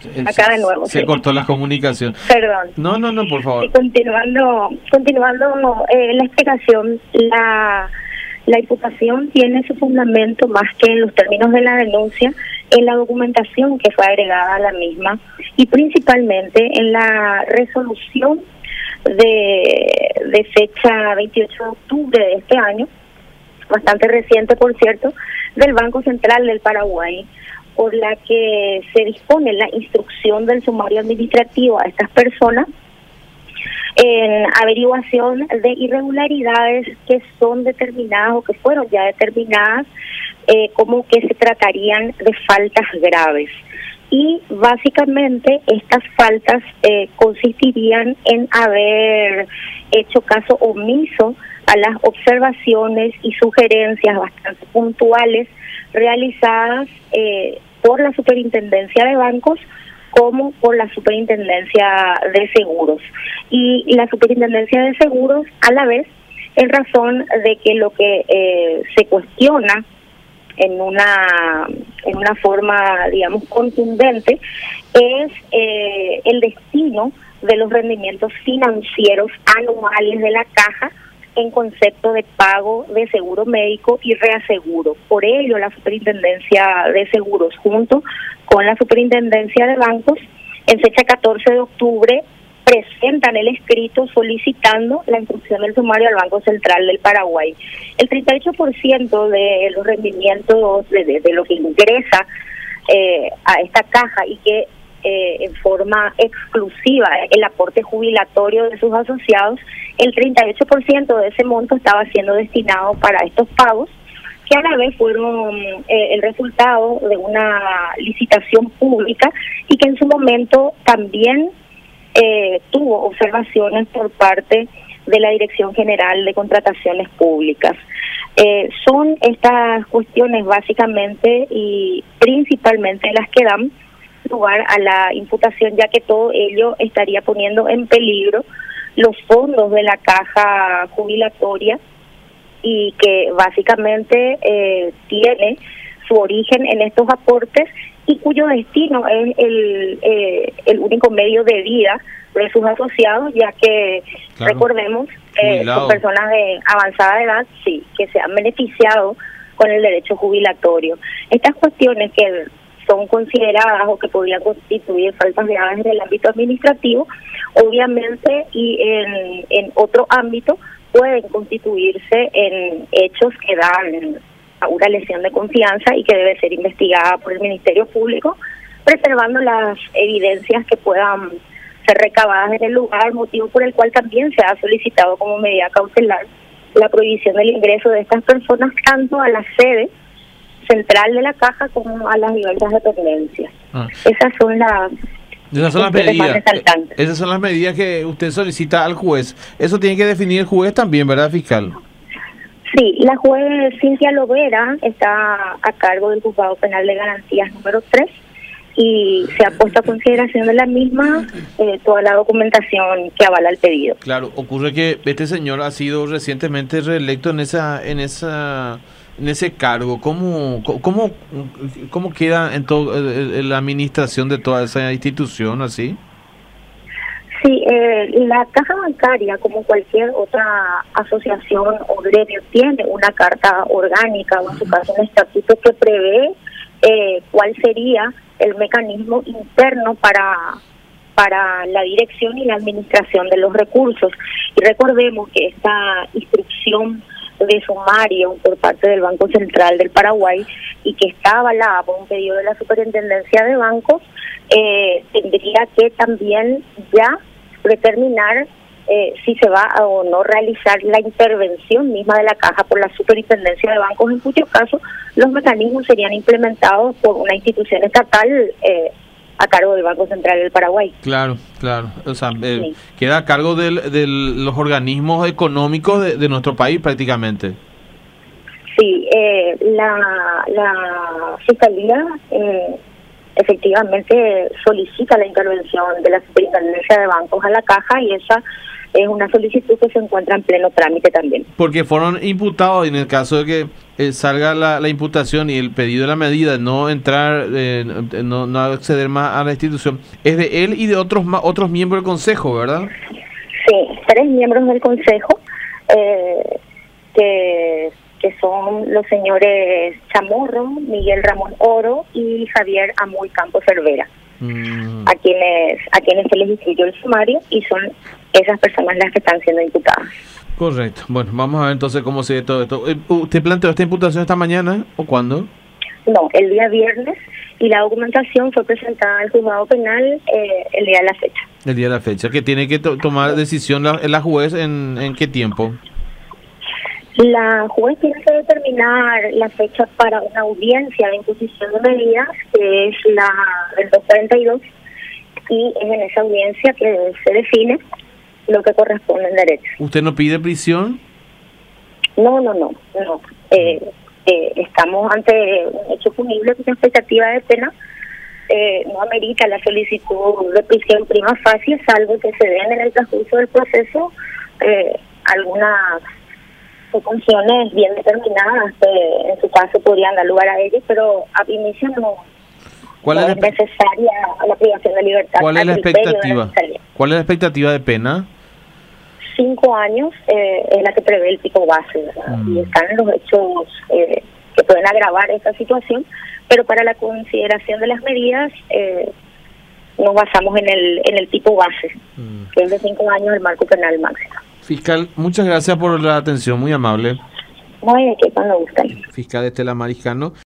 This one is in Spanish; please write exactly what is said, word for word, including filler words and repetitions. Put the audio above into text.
Acá de nuevo. Se sí. cortó la comunicación. Perdón. No, no, no, por favor. Y continuando, continuando eh, la explicación, la, la imputación tiene su fundamento más que en los términos de la denuncia, en la documentación que fue agregada a la misma y principalmente en la resolución de, de fecha veintiocho de octubre de este año, bastante reciente por cierto, del Banco Central del Paraguay, por la que se dispone la instrucción del sumario administrativo a estas personas en averiguación de irregularidades que son determinadas o que fueron ya determinadas eh, como que se tratarían de faltas graves. Y básicamente estas faltas eh, consistirían en haber hecho caso omiso a las observaciones y sugerencias bastante puntuales realizadas eh, por la Superintendencia de Bancos como por la Superintendencia de Seguros. Y la Superintendencia de Seguros, a la vez, en razón de que lo que eh, se cuestiona en una en una forma, digamos, contundente, es eh, el destino de los rendimientos financieros anuales de la caja en concepto de pago de seguro médico y reaseguro. Por ello, la Superintendencia de Seguros, junto con la Superintendencia de Bancos, en fecha catorce de octubre, presentan el escrito solicitando la instrucción del sumario al Banco Central del Paraguay. El treinta y ocho por ciento de los rendimientos de, de, de lo que ingresa eh, a esta caja y que eh, en forma exclusiva el aporte jubilatorio de sus asociados, el treinta y ocho por ciento de ese monto estaba siendo destinado para estos pagos, que a la vez fueron eh, el resultado de una licitación pública y que en su momento también eh, tuvo observaciones por parte de la Dirección General de Contrataciones Públicas. Eh, son estas cuestiones básicamente y principalmente las que dan lugar a la imputación, ya que todo ello estaría poniendo en peligro los fondos de la caja jubilatoria y que básicamente eh, tiene su origen en estos aportes y cuyo destino es el, eh, el único medio de vida de sus asociados, ya que claro, recordemos eh, son personas de avanzada edad, sí, que se han beneficiado con el derecho jubilatorio. Estas cuestiones que son consideradas o que podrían constituir faltas graves en el ámbito administrativo, obviamente, y en, en otro ámbito pueden constituirse en hechos que dan a una lesión de confianza y que debe ser investigada por el Ministerio Público, preservando las evidencias que puedan ser recabadas en el lugar, motivo por el cual también se ha solicitado como medida cautelar la prohibición del ingreso de estas personas tanto a la sede central de la caja como a las diversas dependencias. Ah. Esas son las esas son las medidas esas son las medidas que usted solicita al juez. Eso tiene que definir el juez también, ¿verdad, fiscal? Sí, la juez Cintia Lovera está a cargo del Juzgado Penal de Garantías número tres y se ha puesto a consideración de la misma eh, toda la documentación que avala el pedido. Claro, ocurre que este señor ha sido recientemente reelecto en esa en esa en ese cargo. ¿Cómo cómo cómo queda en todo en la administración de toda esa institución así? Sí, eh, la caja bancaria, como cualquier otra asociación o gremio, tiene una carta orgánica o en su caso un estatuto que prevé eh, cuál sería el mecanismo interno para para la dirección y la administración de los recursos. Y recordemos que esta instrucción de sumario por parte del Banco Central del Paraguay y que está avalada por un pedido de la Superintendencia de Bancos, eh, tendría que también ya determinar eh, si se va a o no realizar la intervención misma de la caja por la Superintendencia de Bancos, en cuyo caso los mecanismos serían implementados por una institución estatal eh, a cargo del Banco Central del Paraguay. Claro, claro. O sea, eh, sí. Queda a cargo de los organismos económicos de, de nuestro país prácticamente. Sí, eh, la, la Fiscalía eh, efectivamente solicita la intervención de la Superintendencia de Bancos a la caja y esa es una solicitud que se encuentra en pleno trámite también. Porque fueron imputados, y en el caso de que eh, salga la, la imputación y el pedido de la medida, no entrar, eh, no, no acceder más a la institución, es de él y de otros ma- otros miembros del Consejo, ¿verdad? Sí, tres miembros del Consejo, eh, que, que son los señores Chamorro, Miguel Ramón Oro y Javier Amuy Campos Cervera, mm. a quienes a quienes se les instruyó el sumario, y son esas personas las que están siendo imputadas. Correcto. Bueno, vamos a ver entonces cómo sigue todo esto. ¿Usted planteó esta imputación esta mañana o cuándo? No, el día viernes, y la documentación fue presentada al juzgado penal eh, el día de la fecha. El día de la fecha, que tiene que to- tomar decisión la, la juez en, en qué tiempo. La juez tiene que determinar la fecha para una audiencia de imposición de medidas, que es la del doscientos cuarenta y dos, y es en esa audiencia que se define lo que corresponde en derecho. ¿Usted no pide prisión? No, no, no, no. Eh, eh, estamos ante un hecho punible con expectativa de pena. Eh, no amerita la solicitud de prisión prima facie, salvo que se den en el transcurso del proceso eh, algunas funciones bien determinadas que en su caso podrían dar lugar a ellos, pero a inicio no, ¿Cuál no es, es la, necesaria la privación de libertad. ¿Cuál es la expectativa? La ¿Cuál es la expectativa de pena? Cinco años eh, es la que prevé el tipo base, mm. y están los hechos eh, que pueden agravar esa situación, pero para la consideración de las medidas eh, nos basamos en el en el tipo base, mm. que es de cinco años el marco penal máximo. Fiscal, muchas gracias por la atención, muy amable. No hay de qué, cuando gusten. Fiscal Estela Marijano.